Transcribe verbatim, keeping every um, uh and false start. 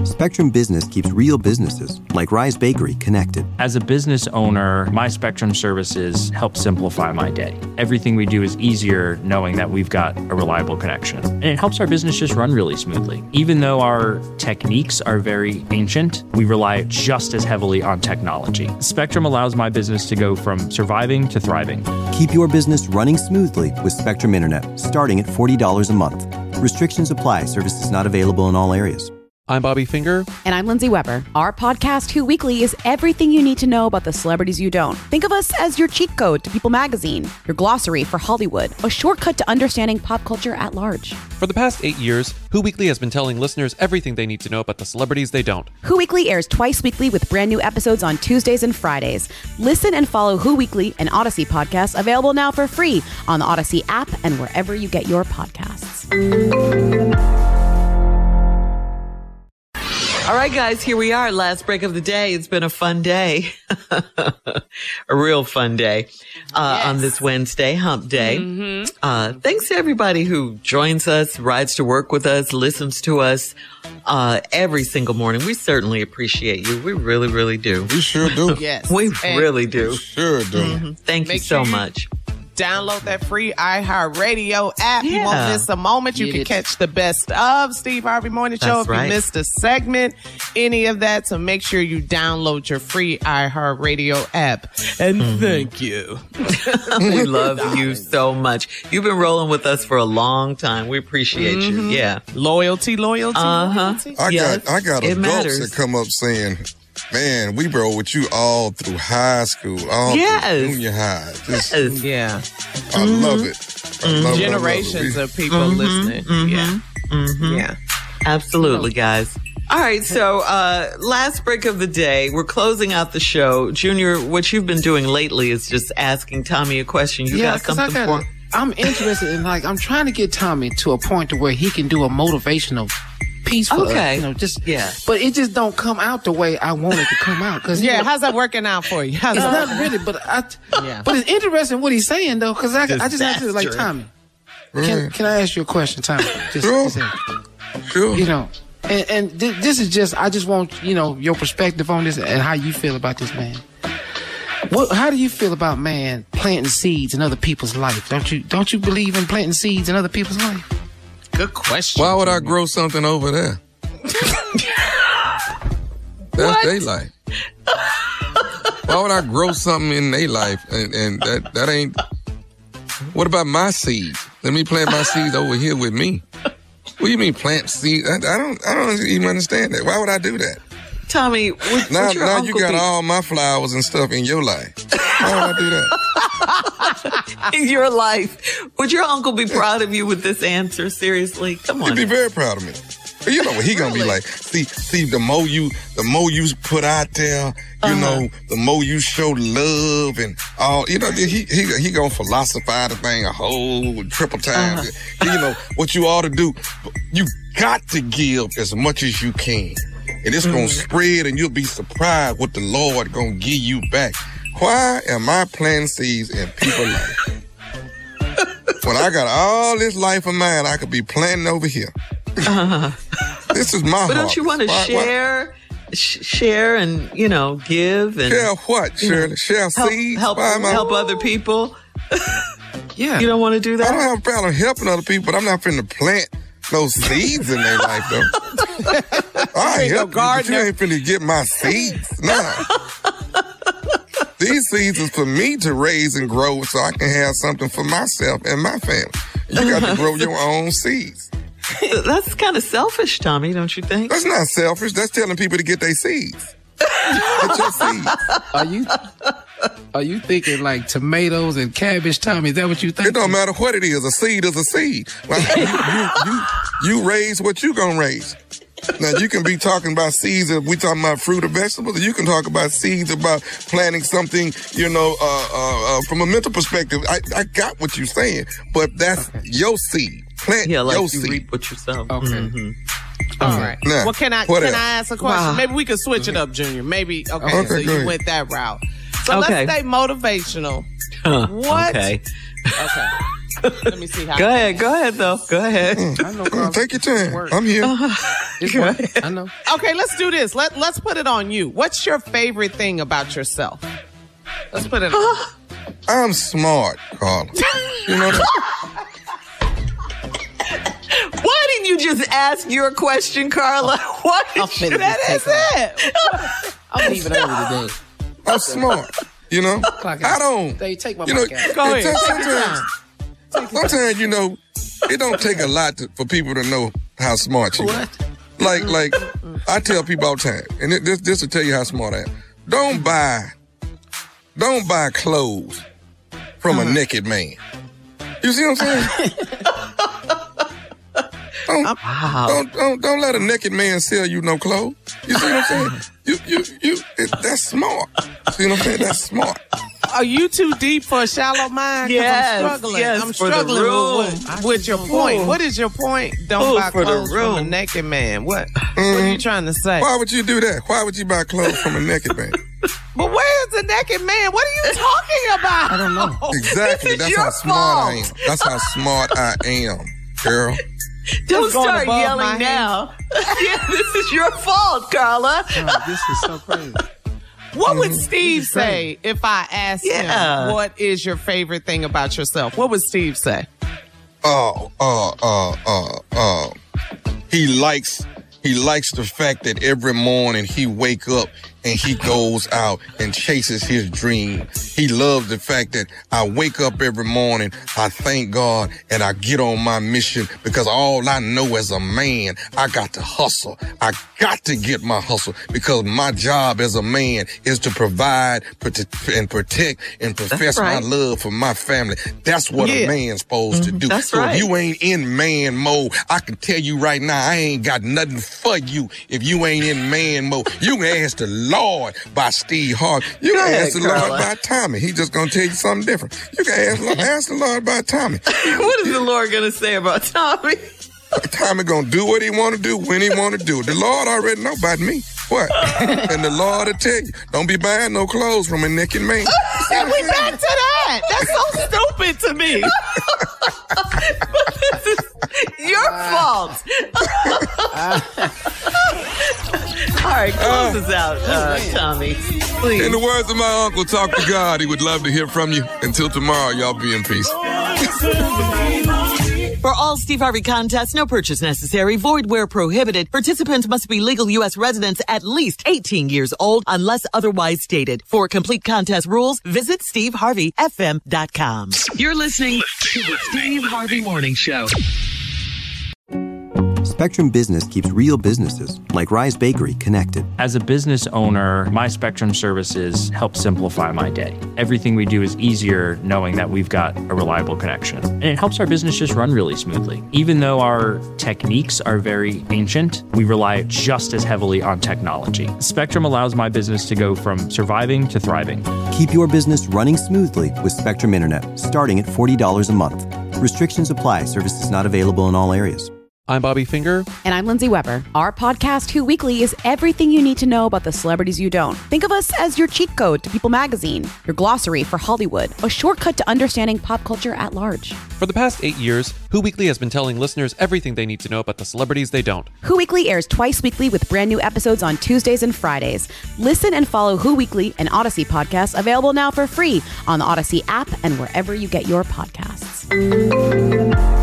Spectrum Business keeps real businesses, like Rise Bakery, connected. As a business owner, my Spectrum services help simplify my day. Everything we do is easier knowing that we've got a reliable connection. And it helps our business just run really smoothly. Even though our techniques are very ancient, we rely just as heavily on technology. Spectrum allows my business to go from surviving to thriving. Keep your business running smoothly with Spectrum Internet, starting at forty dollars a month. Restrictions apply. Services not available in all areas. I'm Bobby Finger. And I'm Lindsay Weber. Our podcast, Who Weekly, is everything you need to know about the celebrities you don't. Think of us as your cheat code to People Magazine, your glossary for Hollywood, a shortcut to understanding pop culture at large. For the past eight years, Who Weekly has been telling listeners everything they need to know about the celebrities they don't. Who Weekly airs twice weekly with brand new episodes on Tuesdays and Fridays. Listen and follow Who Weekly, an Odyssey podcast, available now for free on the Odyssey app and wherever you get your podcasts. All right, guys, here we are. Last break of the day. It's been a fun day. A real fun day uh, yes. on this Wednesday, hump day. Mm-hmm. Uh, thanks to everybody who joins us, rides to work with us, listens to us uh, every single morning. We certainly appreciate you. We really, really do. We sure do. Yes. We and really do. We sure do. Mm-hmm. Thank you so sure much. Download that free iHeartRadio app. Yeah. You won't miss a moment. You Get can it. catch the best of Steve Harvey Morning Show. That's if right. you missed a segment, any of that. So make sure you download your free iHeartRadio app. And mm-hmm. thank you. We love you so much. You've been rolling with us for a long time. We appreciate mm-hmm. you. Yeah. Loyalty, loyalty, uh-huh. loyalty. I yes. got I got it adults matters. that come up saying, man, we rode with you all through high school, all yes. through junior high. Just, yes. Yeah. I mm-hmm. love it. I mm-hmm. love Generations it. of people mm-hmm. listening. Mm-hmm. Yeah. Mm-hmm. Yeah. Absolutely, guys. All right, so uh last break of the day. We're closing out the show. Junior, what you've been doing lately is just asking Tommy a question. You yeah, got something I gotta, for I'm interested in, like, I'm trying to get Tommy to a point to where he can do a motivational piece for okay. us. You know, just, yeah. But it just don't come out the way I want it to come out. Cause, yeah, you know, how's that working out for you? How's it's that? not really, but I, yeah. but it's interesting what he's saying, though, because I, I just have to, like, true. Tommy, can, can I ask you a question, Tommy? Just, sure. just sure. You know, and, and th- this is just, I just want, you know, your perspective on this and how you feel about this, man. What, how do you feel about, man, planting seeds in other people's life? Don't you don't you believe in planting seeds in other people's life? Good question. Why would I grow something over there? That's their life. Why would I grow something in their life? And, and that, that ain't... What about my seeds? Let me plant my seeds over here with me. What do you mean plant seeds? I, I don't I don't even understand that. Why would I do that? Tommy, would, now, would your now uncle you got be... all my flowers and stuff in your life. Why would I do that? In your life. Would your uncle be proud of you with this answer? Seriously? Come on. He'd be very proud of me. You know what he gonna really? be like. See, see, the more you, the more you put out there, you uh-huh. know, the more you show love and all. You know, he he he gonna philosophize the thing a whole triple time. Uh-huh. You know what you ought to do. You got to give as much as you can, and it's mm-hmm. gonna spread, and you'll be surprised what the Lord gonna give you back. Why am I planting seeds in people's life when I got all this life of mine? I could be planting over here. Uh-huh. This is my But heart. don't you want to share, sh- share and, you know, give and... Share what, Shirley? Share help, seeds? Help, help other people? Yeah. You don't want to do that? I don't have a problem helping other people, but I'm not finna plant no seeds in their life, though. I help you, but you ain't finna get my seeds. Nah. These seeds is for me to raise and grow so I can have something for myself and my family. You got to grow your own seeds. That's kind of selfish, Tommy, don't you think? That's not selfish. That's telling people to get their seeds. Get your seeds. Are you are you thinking like tomatoes and cabbage, Tommy? Is that what you think? It don't matter what it is. A seed is a seed. Well, you, you, you, you raise what you gonna raise. Now, you can be talking about seeds if we talking about fruit or vegetables, or you can talk about seeds about planting something, you know, uh, uh, uh, from a mental perspective. I, I got what you're saying, but that's okay. Your seed. Plant yeah, like your you seed. reap what yourself. Okay. Mm-hmm. All right. Now, well, can I can else? I ask a question? Wow. Maybe we could switch it up, Junior. Maybe, okay, okay so you ahead. Went that route. So okay. let's stay motivational. Huh, what? Okay. Okay. Let me see how. Go ahead. Go ahead, though. Go ahead. Mm. I know, Carla. Take your time. I'm here. It's work. I know. Okay, let's do this. Let Let's put it on you. What's your favorite thing about yourself? Let's put it on. I'm smart, Carla. You know that? Why didn't you just ask your question, Carla? Why did you? That is it. I'm leaving early today. I'm smart. You know? Clock out. I don't. They take my You know, mic out. Go it ahead. takes- Take your sometimes, sometimes, you know, it don't take a lot to, for people to know how smart you are. What? Like, like, I tell people all the time, and it, this, this will tell you how smart I am. Don't buy, don't buy clothes from a naked man. You see what I'm saying? don't, Wow. don't, don't, don't let a naked man sell you no clothes. You see what I'm saying? You, you, you. It, that's smart. See what I'm saying? That's smart. Are you too deep for a shallow mind? 'Cause Yes, I'm struggling. yes, I'm for the struggling room. with, with your point. What is your point? Don't Food buy for the clothes from a room. naked man. What? What are you trying to say? Why would you do that? Why would you buy clothes from a naked man? But where's the naked man? What are you talking about? I don't know. Exactly. This is That's your how smart I am. fault. That's how smart I am, girl. Don't Just going start above my yelling head. now. Yeah, this is your fault, Carla. Oh, this is so crazy. What would Steve say if I asked Yeah. him, what is your favorite thing about yourself? What would Steve say? Oh, uh, uh, uh, uh. He likes, he likes the fact that every morning he wake up and he goes out and chases his dream. He loves the fact that I wake up every morning, I thank God, and I get on my mission because all I know as a man, I got to hustle. I got to get my hustle because my job as a man is to provide prote- and protect and profess right. my love for my family. That's what Yeah. a man's supposed to do. That's so right. if you ain't in man mode, I can tell you right now, I ain't got nothing for you if you ain't in man mode. You can ask the Lord by Steve Harvey. You Go can ahead, ask the Carla. Lord by Tommy. He just gonna tell you something different. You can ask, ask the Lord by Tommy. What is the Lord going to say about Tommy? Tommy gonna do what he wanna do when he wanna do. The Lord already know about me. What? And the Lord will tell you, don't be buying no clothes from a naked man. See, we back to that. That's so stupid to me. This is your fault. All right, close us out, uh, Tommy. Please. In the words of my uncle, talk to God. He would love to hear from you. Until tomorrow, y'all be in peace. For all Steve Harvey contests, no purchase necessary, void where prohibited. Participants must be legal U S residents at least eighteen years old unless otherwise stated. For complete contest rules, visit steve harvey f m dot com. You're listening to the Steve Harvey Morning Show. Spectrum Business keeps real businesses, like Rise Bakery, connected. As a business owner, my Spectrum services help simplify my day. Everything we do is easier knowing that we've got a reliable connection. And it helps our business just run really smoothly. Even though our techniques are very ancient, we rely just as heavily on technology. Spectrum allows my business to go from surviving to thriving. Keep your business running smoothly with Spectrum Internet, starting at forty dollars a month. Restrictions apply. Services not available in all areas. I'm Bobby Finger. And I'm Lindsay Weber. Our podcast, Who Weekly, is everything you need to know about the celebrities you don't. Think of us as your cheat code to People Magazine, your glossary for Hollywood, a shortcut to understanding pop culture at large. For the past eight years, Who Weekly has been telling listeners everything they need to know about the celebrities they don't. Who Weekly airs twice weekly with brand new episodes on Tuesdays and Fridays. Listen and follow Who Weekly, an Odyssey podcast, available now for free on the Odyssey app and wherever you get your podcasts.